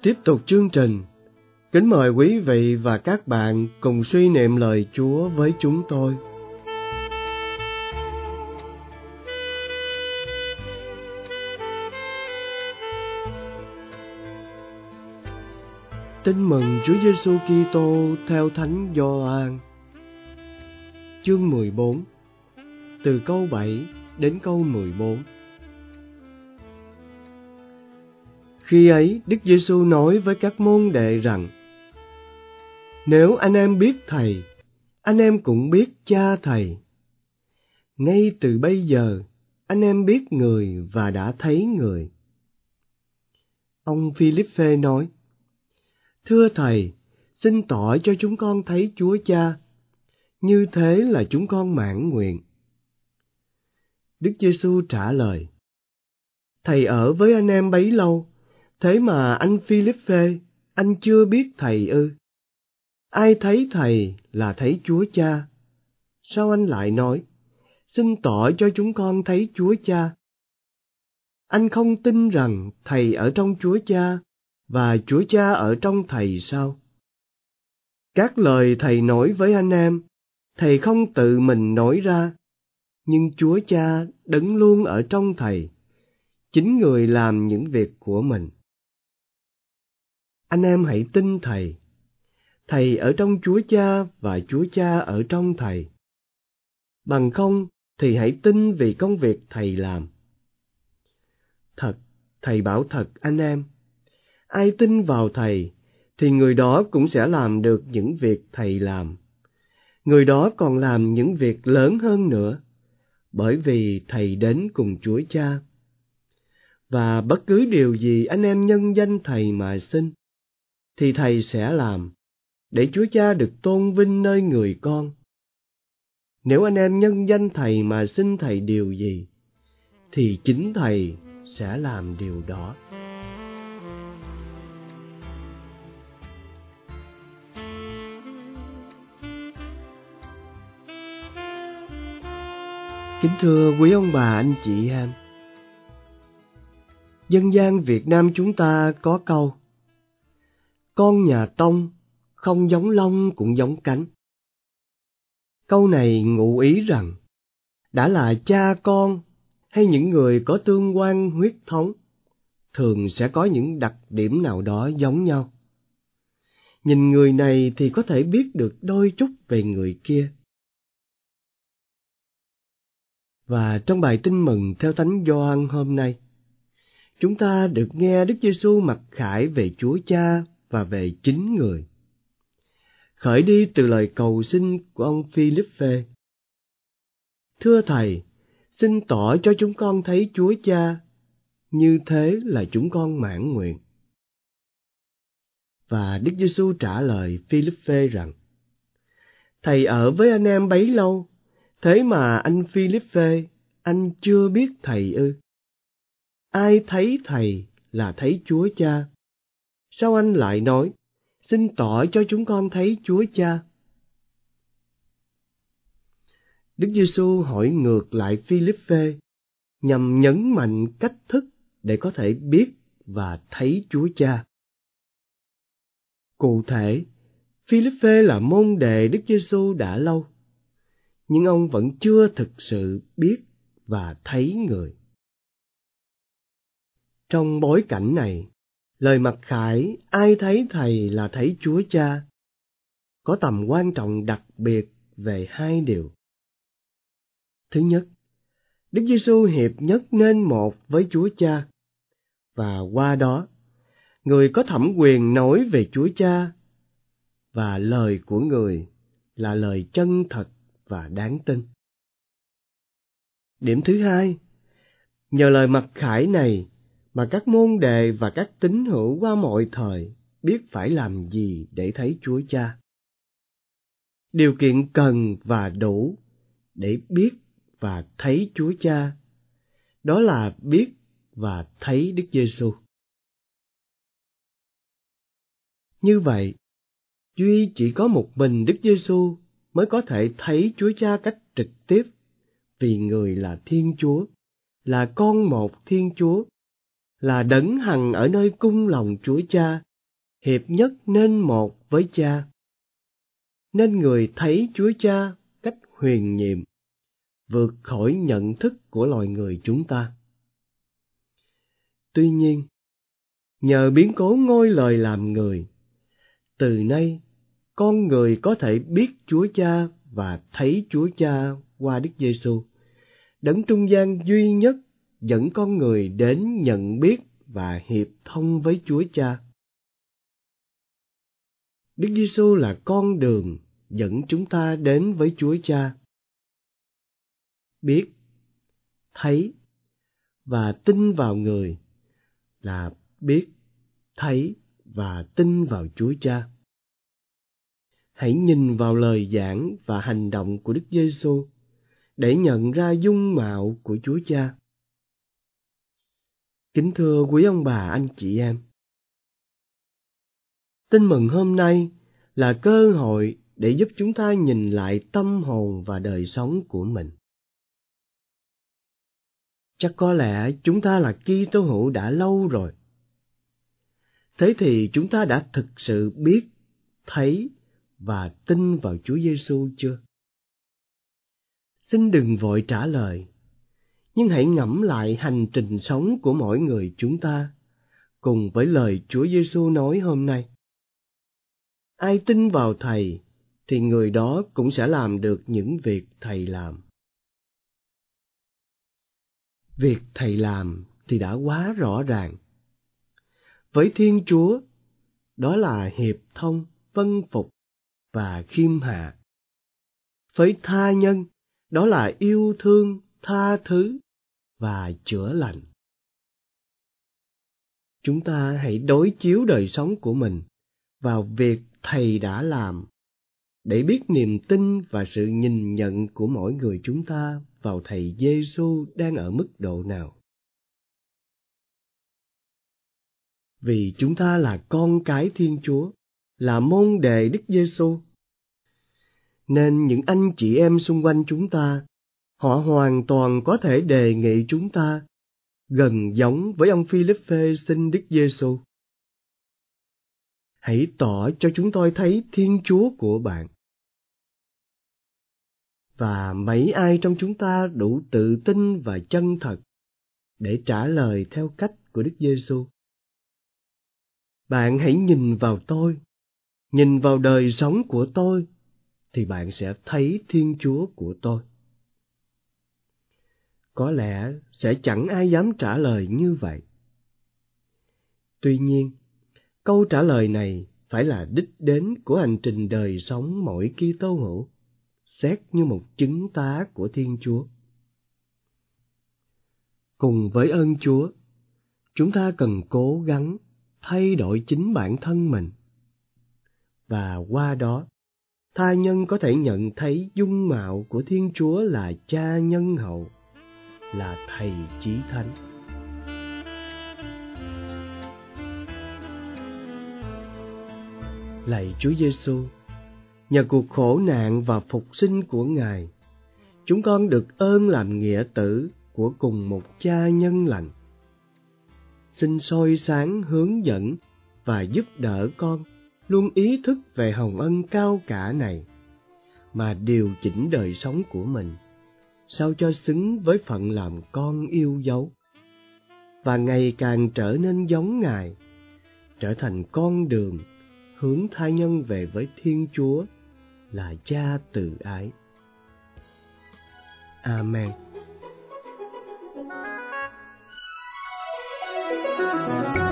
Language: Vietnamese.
Tiếp tục chương trình, kính mời quý vị và các bạn cùng suy niệm lời Chúa với chúng tôi. Tin mừng Chúa Giêsu Kitô theo Thánh Gioan. Chương 14, từ câu 7 đến câu 14. Khi ấy, Đức Giêsu nói với các môn đệ rằng: Nếu anh em biết Thầy, anh em cũng biết Cha Thầy. Ngay từ bây giờ, anh em biết Người và đã thấy Người. Ông Philippe nói: Thưa Thầy, xin tỏ cho chúng con thấy Chúa Cha, như thế là chúng con mãn nguyện. Đức Giêsu trả lời: Thầy ở với anh em bấy lâu, thế mà anh Philippe, anh chưa biết Thầy ư? Ai thấy Thầy là thấy Chúa Cha. Sao anh lại nói: Xin tỏ cho chúng con thấy Chúa Cha? Anh không tin rằng Thầy ở trong Chúa Cha và Chúa Cha ở trong Thầy sao? Các lời Thầy nói với anh em, Thầy không tự mình nói ra, nhưng Chúa Cha đấng luôn ở trong Thầy, chính Người làm những việc của mình. Anh em hãy tin Thầy. Thầy ở trong Chúa Cha và Chúa Cha ở trong Thầy. Bằng không thì hãy tin vì công việc Thầy làm. Thật, Thầy bảo thật anh em, ai tin vào Thầy thì người đó cũng sẽ làm được những việc Thầy làm. Người đó còn làm những việc lớn hơn nữa, bởi vì Thầy đến cùng Chúa Cha. Và bất cứ điều gì anh em nhân danh Thầy mà xin, thì Thầy sẽ làm, để Chúa Cha được tôn vinh nơi người con. Nếu anh em nhân danh Thầy mà xin Thầy điều gì, thì chính Thầy sẽ làm điều đó. Kính thưa quý ông bà, anh chị em, dân gian Việt Nam chúng ta có câu: Con nhà Tông, không giống lông cũng giống cánh. Câu này ngụ ý rằng, đã là cha con hay những người có tương quan huyết thống, thường sẽ có những đặc điểm nào đó giống nhau. Nhìn người này thì có thể biết được đôi chút về người kia. Và trong bài tin mừng theo Thánh Gioan hôm nay, chúng ta được nghe Đức Giêsu mặc khải về Chúa Cha và về chính Người. Khởi đi từ lời cầu xin của ông Philippe: Thưa Thầy, xin tỏ cho chúng con thấy Chúa Cha, như thế là chúng con mãn nguyện. Và Đức Giêsu trả lời Philippe rằng: Thầy ở với anh em bấy lâu, thế mà anh Philippe, anh chưa biết Thầy ư? Ai thấy Thầy là thấy Chúa Cha. Sao anh lại nói: Xin tỏ cho chúng con thấy Chúa Cha? Đức Giêsu hỏi ngược lại Philippe, nhằm nhấn mạnh cách thức để có thể biết và thấy Chúa Cha. Cụ thể, Philippe là môn đệ Đức Giêsu đã lâu, nhưng ông vẫn chưa thực sự biết và thấy Người. Trong bối cảnh này, lời mặc khải ai thấy Thầy là thấy Chúa Cha có tầm quan trọng đặc biệt về hai điều. Thứ nhất, Đức Giêsu hiệp nhất nên một với Chúa Cha, và qua đó, Người có thẩm quyền nói về Chúa Cha, và lời của Người là lời chân thật và đáng tin. Điểm thứ hai, nhờ lời mặc khải này mà các môn đệ và các tín hữu qua mọi thời biết phải làm gì để thấy Chúa Cha. Điều kiện cần và đủ để biết và thấy Chúa Cha, đó là biết và thấy Đức Giêsu. Như vậy, duy chỉ có một mình Đức Giêsu mới có thể thấy Chúa Cha cách trực tiếp, vì Người là Thiên Chúa, là con một Thiên Chúa, là đấng hằng ở nơi cung lòng Chúa Cha hiệp nhất nên một với Cha, nên người thấy Chúa Cha cách huyền nhiệm, vượt khỏi nhận thức của loài người chúng ta. Tuy nhiên, nhờ biến cố ngôi lời làm người, từ nay con người có thể biết Chúa Cha và thấy Chúa Cha qua Đức Giêsu, đấng trung gian duy nhất dẫn con người đến nhận biết và hiệp thông với Chúa Cha. Đức Giêsu là con đường dẫn chúng ta đến với Chúa Cha. Biết, thấy và tin vào người là biết, thấy và tin vào Chúa Cha. Hãy nhìn vào lời giảng và hành động của Đức Giêsu để nhận ra dung mạo của Chúa Cha. Kính thưa quý ông bà, anh chị em, Tin mừng hôm nay là cơ hội để giúp chúng ta nhìn lại tâm hồn và đời sống của mình. Chắc có lẽ chúng ta là Kitô hữu đã lâu rồi. Thế thì chúng ta đã thực sự biết, thấy và tin vào Chúa Giêsu chưa? Xin đừng vội trả lời, nhưng hãy ngẫm lại hành trình sống của mỗi người chúng ta cùng với lời Chúa Giêsu nói hôm nay. Ai tin vào Thầy thì người đó cũng sẽ làm được những việc Thầy làm. Việc Thầy làm thì đã quá rõ ràng. Với Thiên Chúa, đó là hiệp thông, vâng phục và khiêm hạ. Với tha nhân, đó là yêu thương, tha thứ và chữa lành. Chúng ta hãy đối chiếu đời sống của mình vào việc Thầy đã làm, để biết niềm tin và sự nhìn nhận của mỗi người chúng ta vào Thầy Giêsu đang ở mức độ nào. Vì chúng ta là con cái Thiên Chúa, là môn đệ Đức Giêsu, nên những anh chị em xung quanh chúng ta, họ hoàn toàn có thể đề nghị chúng ta gần giống với ông Philippe xin Đức Giêsu. Hãy tỏ cho chúng tôi thấy Thiên Chúa của bạn. Và mấy ai trong chúng ta đủ tự tin và chân thật để trả lời theo cách của Đức Giêsu? Bạn hãy nhìn vào tôi, nhìn vào đời sống của tôi, thì bạn sẽ thấy Thiên Chúa của tôi. Có lẽ sẽ chẳng ai dám trả lời như vậy. Tuy nhiên, câu trả lời này phải là đích đến của hành trình đời sống mỗi Kitô hữu, xét như một chứng tá của Thiên Chúa. Cùng với ơn Chúa, chúng ta cần cố gắng thay đổi chính bản thân mình. Và qua đó, tha nhân có thể nhận thấy dung mạo của Thiên Chúa là Cha nhân hậu, là Thầy Chí Thánh. Lạy Chúa Giêsu, nhờ cuộc khổ nạn và phục sinh của Ngài, chúng con được ơn làm nghĩa tử của cùng một Cha nhân lành. Xin soi sáng, hướng dẫn và giúp đỡ con luôn ý thức về hồng ân cao cả này, mà điều chỉnh đời sống của mình, sao cho xứng với phận làm con yêu dấu, và ngày càng trở nên giống Ngài, trở thành con đường hướng tha nhân về với Thiên Chúa là Cha từ ái. Amen.